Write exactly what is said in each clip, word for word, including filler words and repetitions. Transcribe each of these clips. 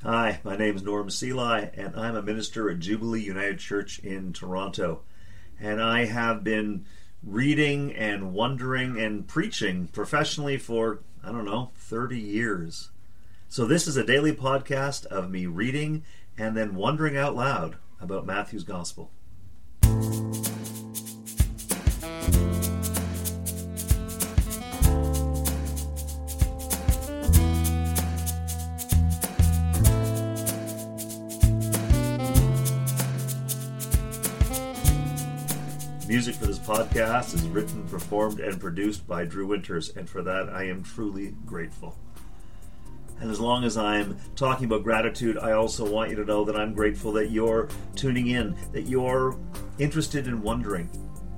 Hi, my name is Norm Seeley, and I'm a minister at Jubilee United Church in Toronto. And I have been reading and wondering and preaching professionally for, I don't know, thirty years. So this is a daily podcast of me reading and then wondering out loud about Matthew's Gospel. Music for this podcast is written, performed, and produced by Drew Winters, and for that I am truly grateful. And as long as I'm talking about gratitude, I also want you to know that I'm grateful that you're tuning in, that you're interested in wondering.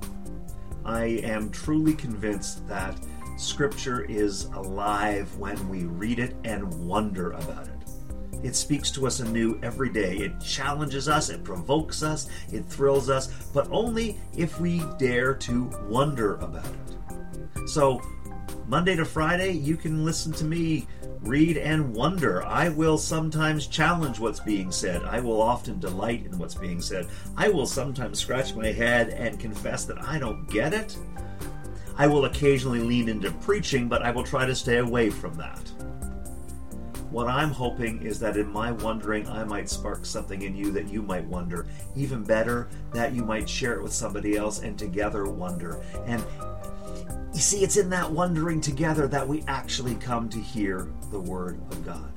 I am truly convinced that Scripture is alive when we read it and wonder about it. It speaks to us anew every day. It challenges us, it provokes us, it thrills us, but only if we dare to wonder about it. So, Monday to Friday, you can listen to me read and wonder. I will sometimes challenge what's being said. I will often delight in what's being said. I will sometimes scratch my head and confess that I don't get it. I will occasionally lean into preaching, but I will try to stay away from that. What I'm hoping is that in my wondering, I might spark something in you that you might wonder. Even better, that you might share it with somebody else and together wonder. And you see, it's in that wondering together that we actually come to hear the Word of God.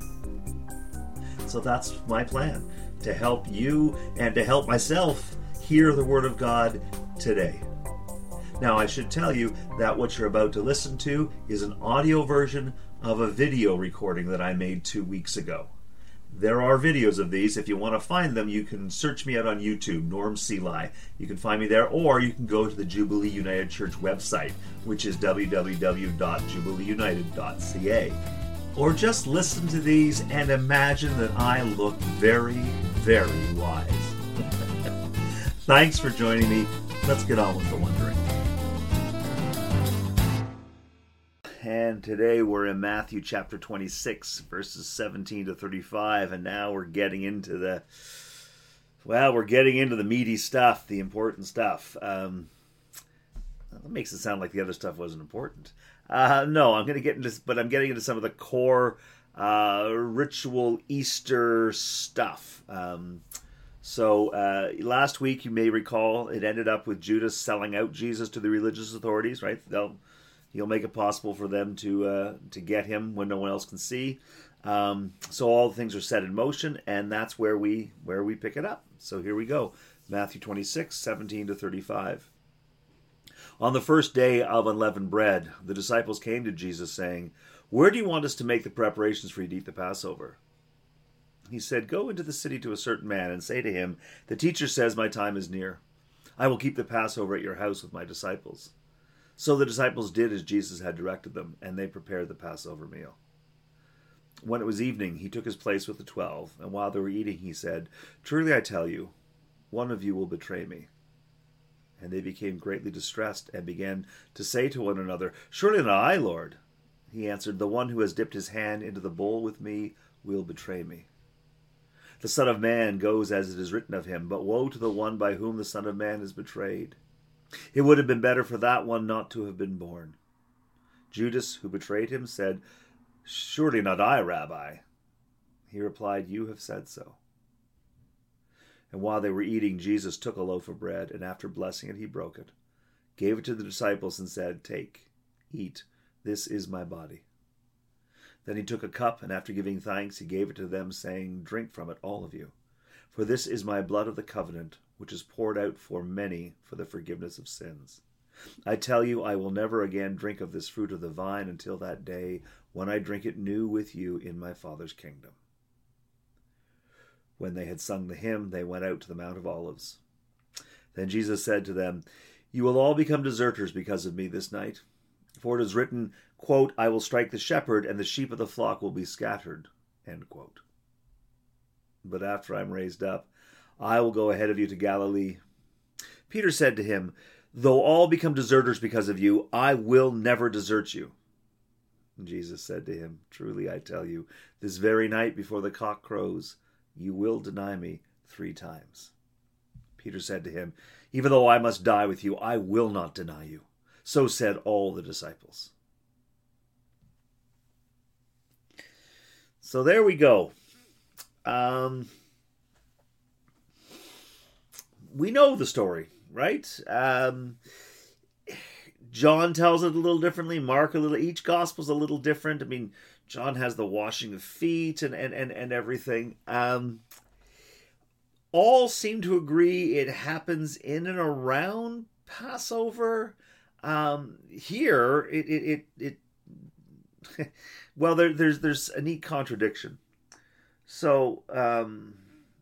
So that's my plan, to help you and to help myself hear the Word of God today. Now, I should tell you that what you're about to listen to is an audio version of a video recording that I made two weeks ago. There are videos of these. If you want to find them, you can search me out on YouTube, Norm Seeley. You can find me there, or you can go to the Jubilee United Church website, which is w w w dot jubilee united dot c a. Or just listen to these and imagine that I look very, very wise. Thanks for joining me. Let's get on with the wondering. And today we're in Matthew chapter twenty-six, verses seventeen to thirty-five, and now we're getting into the, well, we're getting into the meaty stuff, the important stuff. Um, that makes it sound like the other stuff wasn't important. Uh, no, I'm going to get into, but I'm getting into some of the core uh, ritual Easter stuff. Um, so uh, last week, you may recall, it ended up with Judas selling out Jesus to the religious authorities, right? They'll He'll make it possible for them to uh, to get him when no one else can see. Um, so all the things are set in motion, and that's where we where we pick it up. So here we go, Matthew twenty-six, seventeen to thirty-five. On the first day of unleavened bread, the disciples came to Jesus, saying, "Where do you want us to make the preparations for you to eat the Passover?" He said, "Go into the city to a certain man and say to him, 'The teacher says my time is near. I will keep the Passover at your house with my disciples.' So the disciples did as Jesus had directed them, and they prepared the Passover meal. When it was evening, he took his place with the twelve, and while they were eating, he said, 'Truly I tell you, one of you will betray me.' And they became greatly distressed, and began to say to one another, 'Surely not I, Lord.' He answered, 'The one who has dipped his hand into the bowl with me will betray me. The Son of Man goes as it is written of him, but woe to the one by whom the Son of Man is betrayed. It would have been better for that one not to have been born.' Judas, who betrayed him, said, 'Surely not I, Rabbi.' He replied, 'You have said so.' And while they were eating, Jesus took a loaf of bread, and after blessing it, he broke it, gave it to the disciples, and said, 'Take, eat, this is my body.' Then he took a cup, and after giving thanks, he gave it to them, saying, 'Drink from it, all of you. For this is my blood of the covenant, which is poured out for many for the forgiveness of sins. I tell you, I will never again drink of this fruit of the vine until that day when I drink it new with you in my Father's kingdom.' When they had sung the hymn, they went out to the Mount of Olives. Then Jesus said to them, 'You will all become deserters because of me this night. For it is written, quote, I will strike the shepherd, and the sheep of the flock will be scattered.' End quote. But after I'm raised up, I will go ahead of you to Galilee." Peter said to him, "Though all become deserters because of you, I will never desert you." And Jesus said to him, "Truly I tell you, this very night before the cock crows, you will deny me three times." Peter said to him, "Even though I must die with you, I will not deny you." So said all the disciples. So there we go. Um, we know the story, right? Um, John tells it a little differently. Mark a little. Each gospel's a little different. I mean, John has the washing of feet and and and, and everything. Um, all seem to agree it happens in and around Passover. Um, here, it it it, it well, there, there's there's a neat contradiction. So, um,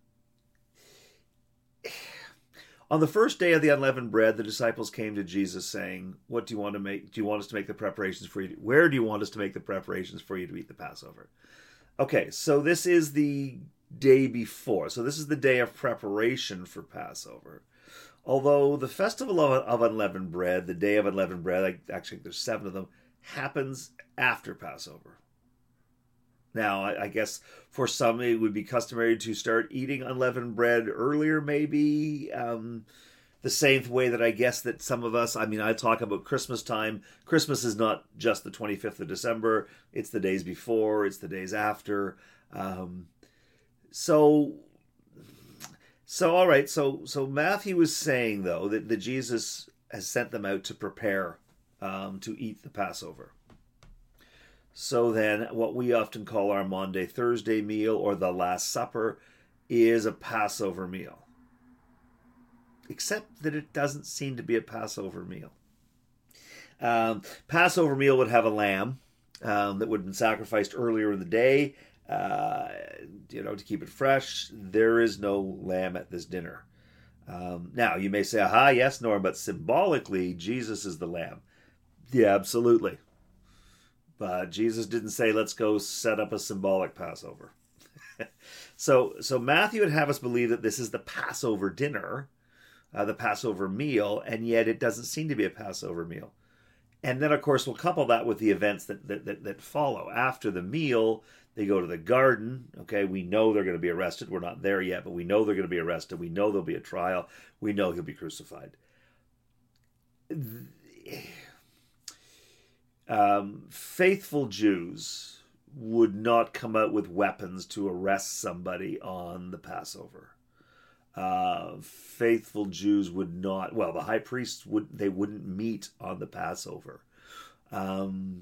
on the first day of the unleavened bread, the disciples came to Jesus saying, "What do you want to make? Do you want us to make the preparations for you? Where do you want us to make the preparations for you to eat the Passover?" Okay, so this is the day before. So this is the day of preparation for Passover. Although the festival of, of unleavened bread, the day of unleavened bread, like, actually there's seven of them, happens after Passover. Now, I, I guess for some it would be customary to start eating unleavened bread earlier, maybe. Um, the same way that I guess that some of us, I mean, I talk about Christmas time. Christmas is not just the twenty-fifth of December. It's the days before. It's the days after. Um, so, so all right. So, so Matthew is saying, though, that, that Jesus has sent them out to prepare um, to eat the Passover. So then what we often call our Maundy Thursday meal or the Last Supper is a Passover meal. Except that it doesn't seem to be a Passover meal. Um, Passover meal would have a lamb um, that would have been sacrificed earlier in the day, uh, you know, to keep it fresh. There is no lamb at this dinner. Um, now, you may say, aha, yes, Norm, but symbolically, Jesus is the lamb. Yeah, absolutely. But Jesus didn't say, let's go set up a symbolic Passover. so, so Matthew would have us believe that this is the Passover dinner, uh, the Passover meal, and yet it doesn't seem to be a Passover meal. And then, of course, we'll couple that with the events that that, that, that follow. After the meal, they go to the garden. Okay, we know they're going to be arrested. We're not there yet, but we know they're going to be arrested. We know there'll be a trial. We know he'll be crucified. Um, faithful Jews would not come out with weapons to arrest somebody on the Passover. Uh, faithful Jews would not, well, the high priests would, they wouldn't meet on the Passover. Um,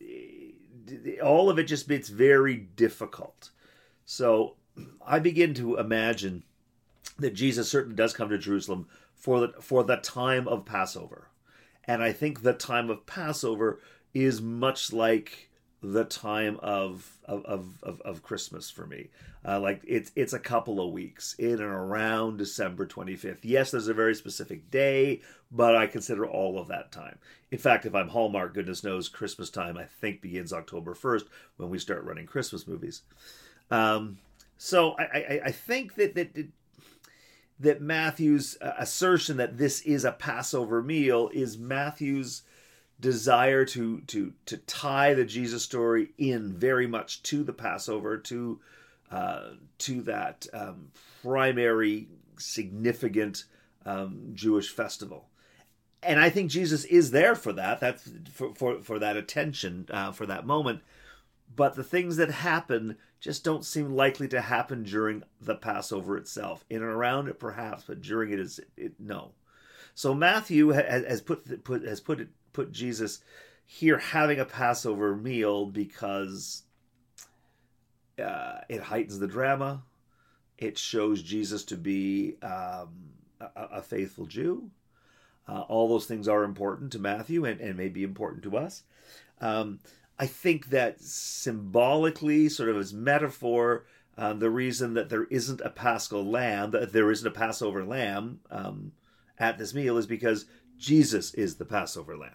all of it just, it's very difficult. So I begin to imagine that Jesus certainly does come to Jerusalem for the, for the time of Passover. And I think the time of Passover is much like the time of of of, of Christmas for me. Uh, like it's it's a couple of weeks in and around December twenty-fifth. Yes, there's a very specific day, but I consider all of that time. In fact, if I'm Hallmark, goodness knows, Christmas time I think begins October first when we start running Christmas movies. Um, so I, I, I think that that that Matthew's assertion that this is a Passover meal is Matthew's desire to to to tie the Jesus story in very much to the Passover, to uh, to that um, primary significant um, Jewish festival, and I think Jesus is there for that. That's for for, for that attention uh, for that moment. But the things that happen just don't seem likely to happen during the Passover itself. In and around it, perhaps, but during it is it, no. So Matthew has put put has put it. put Jesus here having a Passover meal because uh, it heightens the drama. It shows Jesus to be um, a, a faithful Jew. Uh, all those things are important to Matthew and, and may be important to us. Um, I think that symbolically, sort of as metaphor, um, the reason that there isn't a Paschal lamb, that there isn't a Passover lamb um, at this meal is because Jesus is the Passover lamb.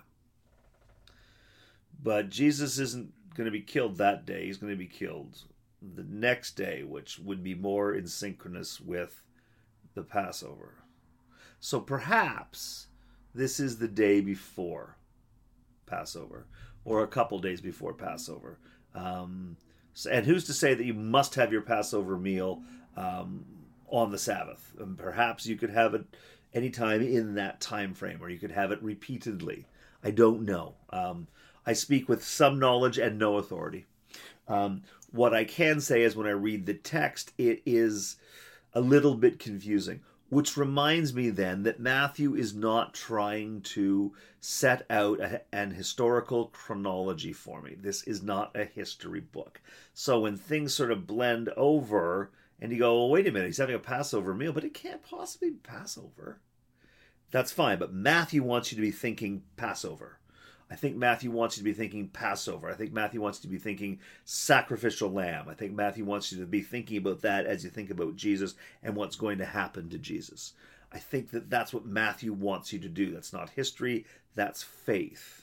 But Jesus isn't going to be killed that day. He's going to be killed the next day, which would be more in synchronous with the Passover. So perhaps this is the day before Passover, or a couple days before Passover. Um, so, and who's to say that you must have your Passover meal um, on the Sabbath? And perhaps you could have it anytime in that time frame, or you could have it repeatedly. I don't know. Um, I speak with some knowledge and no authority. Um, what I can say is when I read the text, it is a little bit confusing, which reminds me then that Matthew is not trying to set out a, an historical chronology for me. This is not a history book. So when things sort of blend over and you go, well, wait a minute, he's having a Passover meal, but it can't possibly be Passover. That's fine, but Matthew wants you to be thinking Passover. I think Matthew wants you to be thinking Passover. I think Matthew wants you to be thinking sacrificial lamb. I think Matthew wants you to be thinking about that as you think about Jesus and what's going to happen to Jesus. I think that that's what Matthew wants you to do. That's not history, that's faith.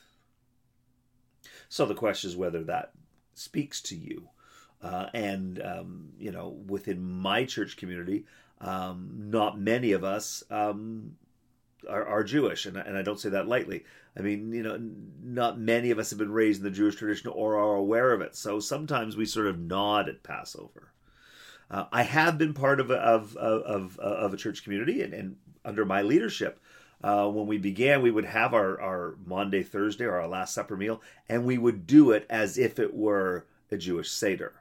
So the question is whether that speaks to you. Uh, and, um, you know, within my church community, um, not many of us um, are, are Jewish, and, and I don't say that lightly. I mean, you know, not many of us have been raised in the Jewish tradition or are aware of it. So sometimes we sort of nod at Passover. Uh, I have been part of a, of, of, of a church community, and, and under my leadership, uh, when we began, we would have our, our Maundy Thursday or our Last Supper meal, and we would do it as if it were a Jewish Seder.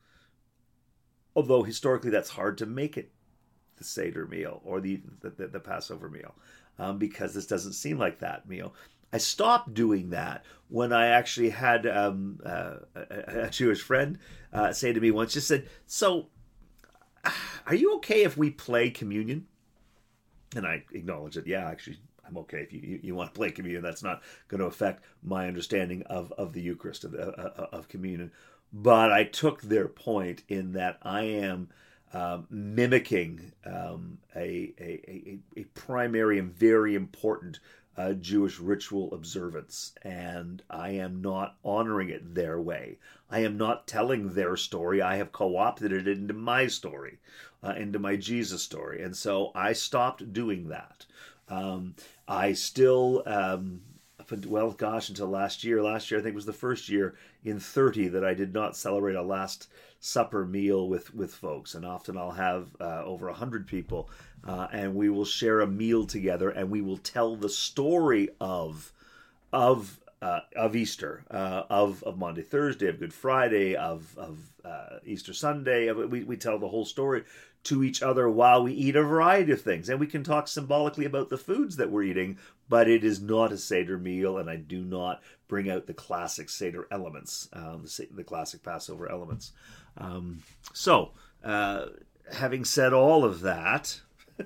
Although historically that's hard to make it the Seder meal or the, the, the Passover meal, um, because this doesn't seem like that meal. I stopped doing that when I actually had um, uh, a, a Jewish friend uh, say to me once, just said, so are you okay if we play communion? And I acknowledged it. Yeah, actually, I'm okay if you, you, you want to play communion. That's not going to affect my understanding of, of the Eucharist, of, uh, of communion. But I took their point in that I am um, mimicking um, a, a, a, a primary and very important Uh, Jewish ritual observance, and I am not honoring it their way. I am not telling their story. I have co-opted it into my story, uh, into my Jesus story, and so I stopped doing that. Um, I still, um, well, gosh, until last year. Last year, I think, was the first year in thirty that I did not celebrate a Last Supper meal with, with folks, and often I'll have uh, over a hundred people. Uh, and we will share a meal together, and we will tell the story of of uh, of Easter, uh, of of Maundy Thursday, of Good Friday, of of uh, Easter Sunday. Of, we we tell the whole story to each other while we eat a variety of things, and we can talk symbolically about the foods that we're eating. But it is not a Seder meal, and I do not bring out the classic Seder elements, um, the, the classic Passover elements. Um, so, uh, having said all of that.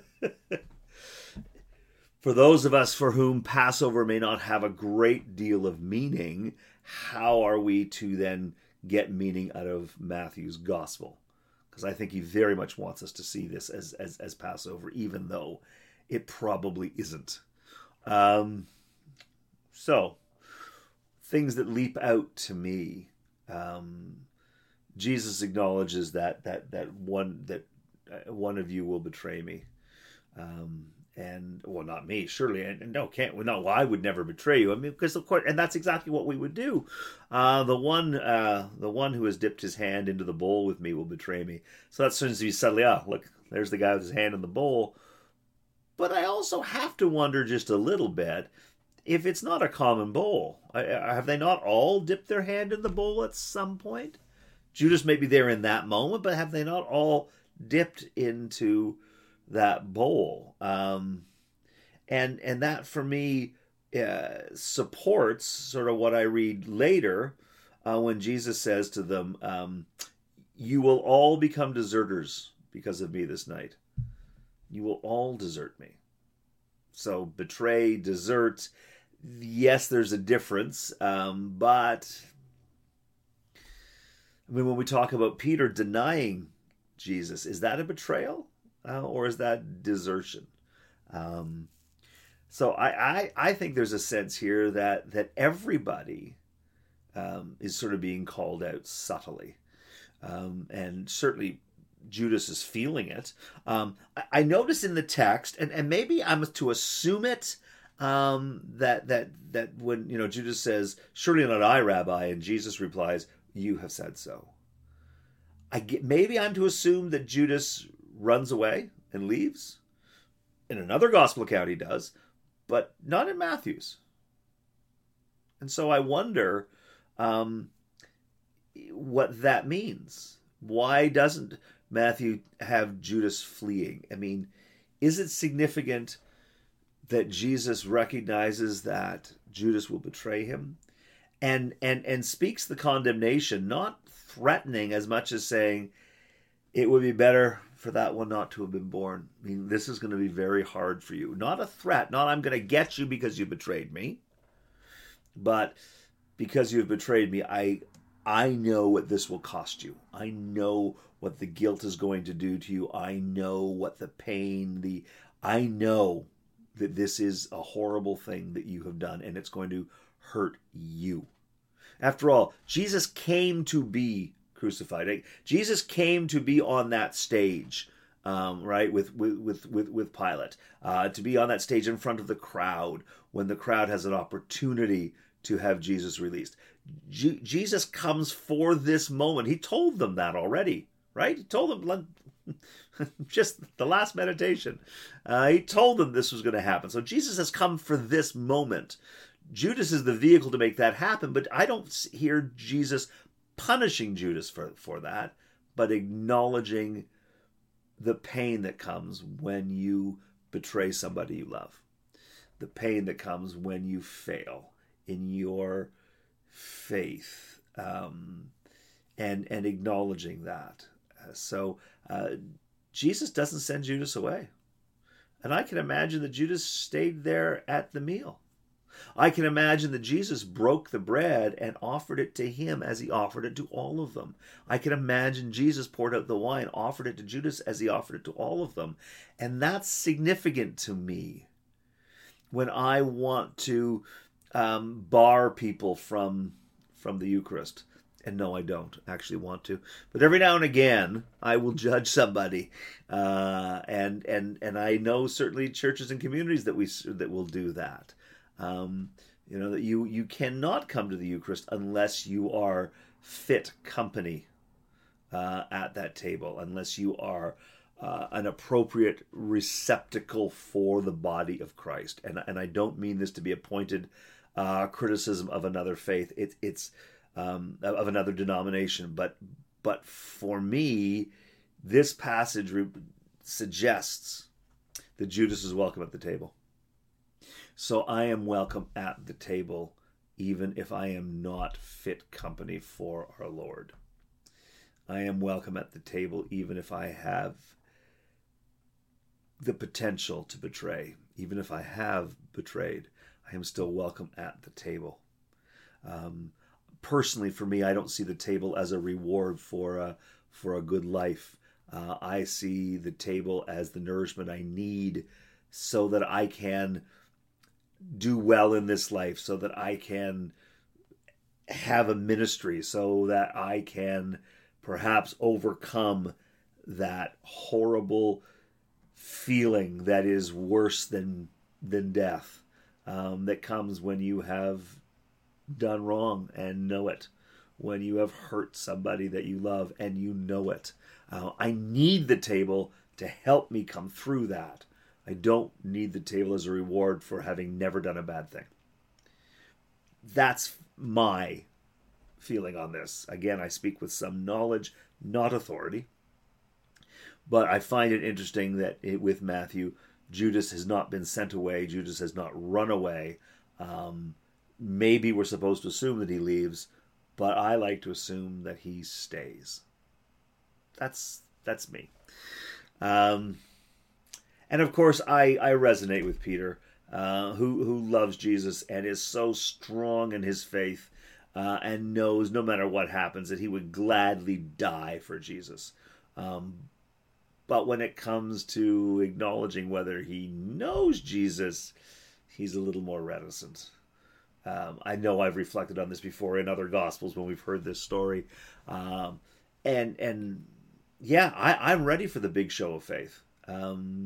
For those of us for whom Passover may not have a great deal of meaning, how are we to then get meaning out of Matthew's gospel? Because I think he very much wants us to see this as as, as Passover, even though it probably isn't. Um, so, things that leap out to me. Um, Jesus acknowledges that that that one that uh, one of you will betray me. Um, and well, not me, surely. And no, can't. No, well, I would never betray you. I mean, because of course, and that's exactly what we would do. Uh, the one, uh, the one who has dipped his hand into the bowl with me will betray me. So that's as soon as you suddenly, ah, look, there's the guy with his hand in the bowl. But I also have to wonder just a little bit if it's not a common bowl. Have they not all dipped their hand in the bowl at some point? Judas may be there in that moment, but have they not all dipped into that bowl? Um, and and that for me uh, supports sort of what I read later uh, when Jesus says to them, um, you will all become deserters because of me this night. You will all desert me. So betray, desert, yes, there's a difference, um, but I mean, when we talk about Peter denying Jesus, is that a betrayal? Uh, or is that desertion? Um, so I, I, I think there's a sense here that that everybody um, is sort of being called out subtly. Um, and certainly Judas is feeling it. Um, I, I notice in the text, and, and maybe I'm to assume it Um, that that that when you know Judas says, "Surely not I, Rabbi," and Jesus replies, "You have said so." I get, maybe I'm to assume that Judas runs away and leaves. In another gospel account, he does, but not in Matthew's. And so I wonder um, what that means. Why doesn't Matthew have Judas fleeing? I mean, is it significant that Jesus recognizes that Judas will betray him and and and speaks the condemnation, not threatening as much as saying it would be better for that one not to have been born. I mean, this is going to be very hard for you. Not a threat, not I'm going to get you because you betrayed me, but because you've betrayed me, I I know what this will cost you. I know what the guilt is going to do to you. I know what the pain, the I know that this is a horrible thing that you have done, and it's going to hurt you. After all, Jesus came to be crucified. Jesus came to be on that stage, um, right, with with with with, with Pilate, uh, to be on that stage in front of the crowd when the crowd has an opportunity to have Jesus released. G- Jesus comes for this moment. He told them that already, right? He told them just the last meditation. Uh, he told them this was going to happen. So Jesus has come for this moment. Judas is the vehicle to make that happen, but I don't hear Jesus punishing Judas for, for that, but acknowledging the pain that comes when you betray somebody you love, the pain that comes when you fail in your faith, um, and and acknowledging that. Uh, so uh, Jesus doesn't send Judas away. And I can imagine that Judas stayed there at the meal. I can imagine that Jesus broke the bread and offered it to him as he offered it to all of them. I can imagine Jesus poured out the wine, offered it to Judas as he offered it to all of them. And that's significant to me when I want to um, bar people from, from the Eucharist. And no, I don't actually want to. But every now and again, I will judge somebody, uh, and and and I know certainly churches and communities that we that will do that. Um, you know that you you cannot come to the Eucharist unless you are fit company uh, at that table, unless you are uh, an appropriate receptacle for the body of Christ. And and I don't mean this to be a pointed uh, criticism of another faith. It, it's Um, of another denomination, but but for me, this passage re- suggests that Judas is welcome at the table. So I am welcome at the table, even if I am not fit company for our Lord. I am welcome at the table, even if I have the potential to betray. Even if I have betrayed, I am still welcome at the table. Um, Personally, for me, I don't see the table as a reward for a, for a good life. Uh, I see the table as the nourishment I need so that I can do well in this life, so that I can have a ministry, so that I can perhaps overcome that horrible feeling that is worse than, than death, um, that comes when you have done wrong and know it, when you have hurt somebody that you love and you know it. Uh, I need the table to help me come through that. I don't need the table as a reward for having never done a bad thing. That's my feeling on this. Again, I speak with some knowledge, not authority. But I find it interesting that it, with Matthew, Judas has not been sent away. Judas has not run away. Um, Maybe we're supposed to assume that he leaves, but I like to assume that he stays. That's that's me. Um, and of course, I, I resonate with Peter, uh, who who loves Jesus and is so strong in his faith, uh, and knows no matter what happens that he would gladly die for Jesus. Um, but when it comes to acknowledging whether he knows Jesus, he's a little more reticent. Um, I know I've reflected on this before in other Gospels when we've heard this story. Um, and and yeah, I, I'm ready for the big show of faith. Um,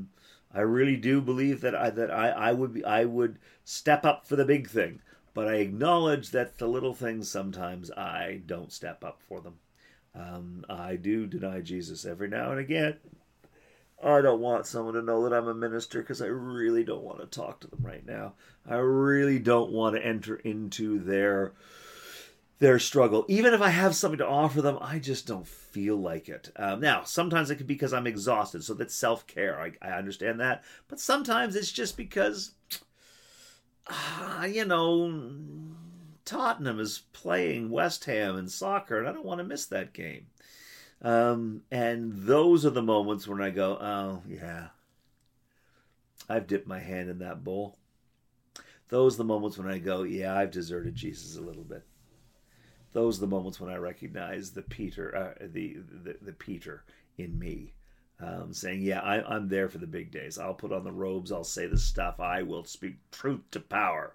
I really do believe that I that I, I would be, I would step up for the big thing. But I acknowledge that the little things sometimes I don't step up for them. Um, I do deny Jesus every now and again. I don't want someone to know that I'm a minister because I really don't want to talk to them right now. I really don't want to enter into their their struggle. Even if I have something to offer them, I just don't feel like it. Um, now, sometimes it could be because I'm exhausted, so that's self-care. I, I understand that. But sometimes it's just because, uh, you know, Tottenham is playing West Ham in soccer, and I don't want to miss that game. Um, and those are the moments when I go, oh, yeah, I've dipped my hand in that bowl. Those are the moments when I go, yeah, I've deserted Jesus a little bit. Those are the moments when I recognize the Peter, uh, the, the the Peter in me, um, saying, yeah, I, I'm there for the big days. I'll put on the robes. I'll say the stuff. I will speak truth to power.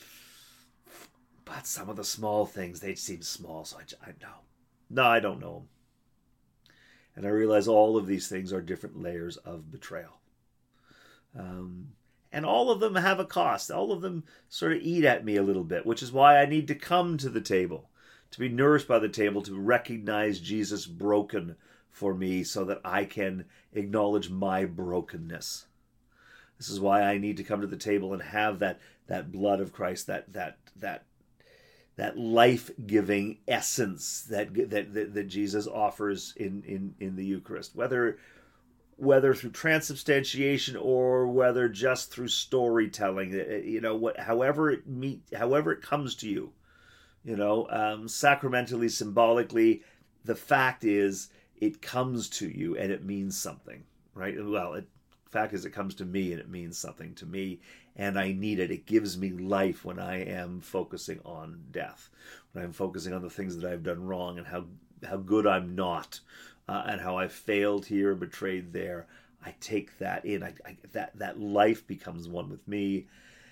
But some of the small things, they seem small, so I, I know. No, I don't know them. And I realize all of these things are different layers of betrayal. Um, and all of them have a cost. All of them sort of eat at me a little bit, which is why I need to come to the table, to be nourished by the table, to recognize Jesus broken for me so that I can acknowledge my brokenness. This is why I need to come to the table and have that, that blood of Christ, that that that that life-giving essence that that that, that Jesus offers in, in, in the Eucharist, whether whether through transubstantiation or whether just through storytelling, you know, what, however it meet, however it comes to you, you know, um, sacramentally, symbolically, the fact is it comes to you and it means something, right? Well, it, the fact is it comes to me and it means something to me, and I need it. It gives me life when I am focusing on death, when I'm focusing on the things that I've done wrong and how how good I'm not, uh, and how I failed here, betrayed there. I take that in. I, I, that that life becomes one with me,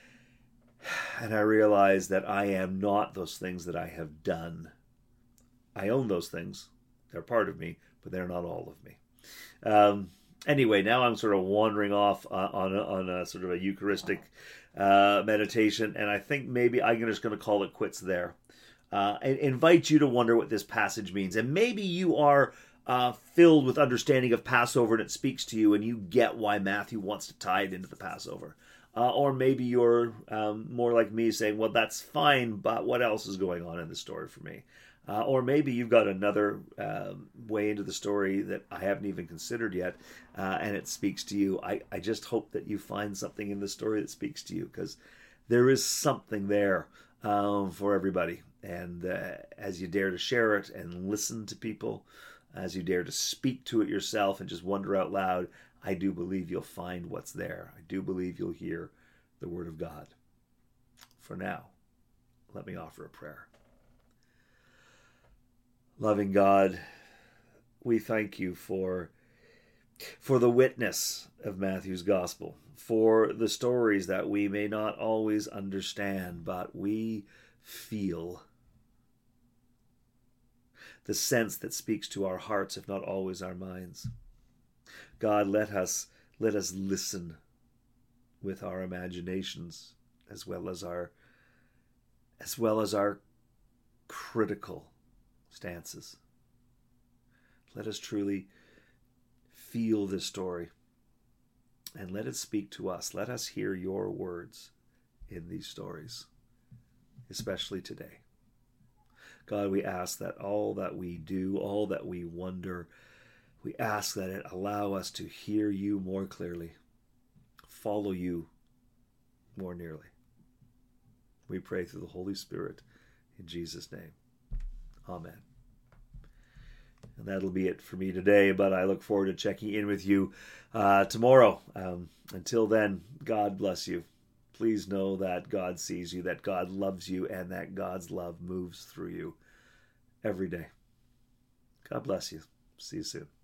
and I realize that I am not those things that I have done. I own those things. They're part of me, but they're not all of me. Um, Anyway, now I'm sort of wandering off uh, on a, on a sort of a Eucharistic uh, meditation, and I think maybe I'm just going to call it quits there. Uh, and invite you to wonder what this passage means, and maybe you are uh, filled with understanding of Passover, and it speaks to you, and you get why Matthew wants to tie it into the Passover. Uh, or maybe you're um, more like me, saying, "Well, that's fine, but what else is going on in the story for me?" Uh, or maybe you've got another uh, way into the story that I haven't even considered yet, uh, and it speaks to you. I, I just hope that you find something in the story that speaks to you, because there is something there um, for everybody. And uh, as you dare to share it and listen to people, as you dare to speak to it yourself and just wonder out loud, I do believe you'll find what's there. I do believe you'll hear the Word of God. For now, let me offer a prayer. Loving God, we thank you for, for the witness of Matthew's gospel, for the stories that we may not always understand, but we feel, the sense that speaks to our hearts, if not always our minds. God, let us let us listen with our imaginations as well as our as well as our critical stances. Let us truly feel this story and let it speak to us. Let us hear your words in these stories, especially today. God, we ask that all that we do, all that we wonder, we ask that it allow us to hear you more clearly, follow you more nearly. We pray through the Holy Spirit in Jesus' name. Amen. And that'll be it for me today, but I look forward to checking in with you uh, tomorrow. Um, until then, God bless you. Please know that God sees you, that God loves you, and that God's love moves through you every day. God bless you. See you soon.